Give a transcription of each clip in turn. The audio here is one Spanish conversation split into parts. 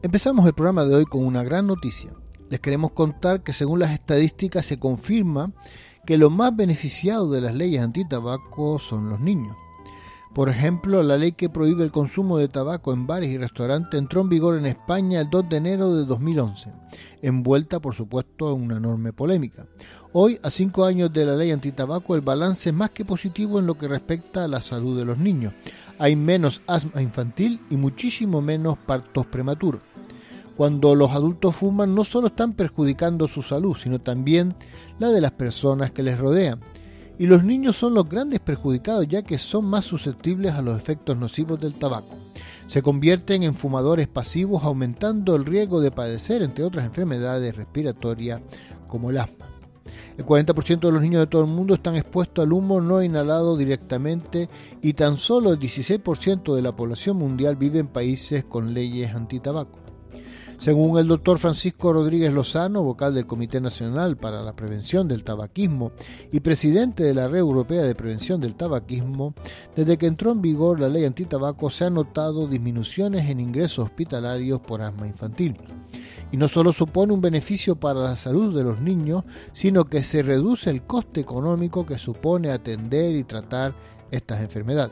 Empezamos el programa de hoy con una gran noticia. Les queremos contar que según las estadísticas se confirma que los más beneficiados de las leyes antitabaco son los niños. Por ejemplo, la ley que prohíbe el consumo de tabaco en bares y restaurantes entró en vigor en España el 2 de enero de 2011, envuelta por supuesto en una enorme polémica. Hoy, a 5 años de la ley antitabaco, el balance es más que positivo en lo que respecta a la salud de los niños. Hay menos asma infantil y muchísimo menos partos prematuros. Cuando los adultos fuman, no solo están perjudicando su salud, sino también la de las personas que les rodean. Y los niños son los grandes perjudicados, ya que son más susceptibles a los efectos nocivos del tabaco. Se convierten en fumadores pasivos, aumentando el riesgo de padecer, entre otras enfermedades respiratorias, como el asma. El 40% de los niños de todo el mundo están expuestos al humo no inhalado directamente y tan solo el 16% de la población mundial vive en países con leyes antitabaco. Según el doctor Francisco Rodríguez Lozano, vocal del Comité Nacional para la Prevención del Tabaquismo y presidente de la Red Europea de Prevención del Tabaquismo, desde que entró en vigor la ley antitabaco se han notado disminuciones en ingresos hospitalarios por asma infantil. Y no solo supone un beneficio para la salud de los niños, sino que se reduce el coste económico que supone atender y tratar estas enfermedades.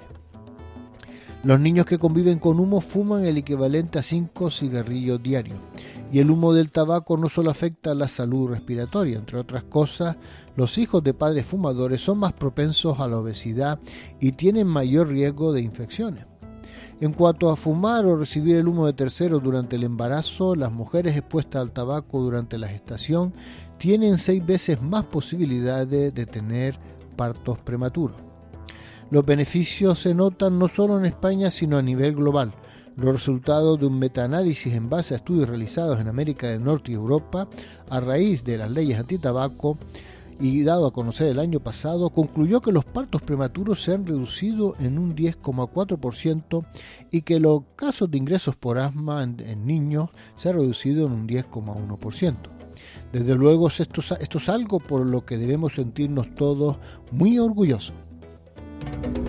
Los niños que conviven con humo fuman el equivalente a 5 cigarrillos diarios. Y el humo del tabaco no solo afecta a la salud respiratoria, entre otras cosas, los hijos de padres fumadores son más propensos a la obesidad y tienen mayor riesgo de infecciones. En cuanto a fumar o recibir el humo de terceros durante el embarazo, las mujeres expuestas al tabaco durante la gestación tienen 6 veces más posibilidades de tener partos prematuros. Los beneficios se notan no solo en España, sino a nivel global. Los resultados de un metaanálisis en base a estudios realizados en América del Norte y Europa a raíz de las leyes antitabaco y dado a conocer el año pasado, concluyó que los partos prematuros se han reducido en un 10,4% y que los casos de ingresos por asma en niños se han reducido en un 10,1%. Desde luego esto es algo por lo que debemos sentirnos todos muy orgullosos.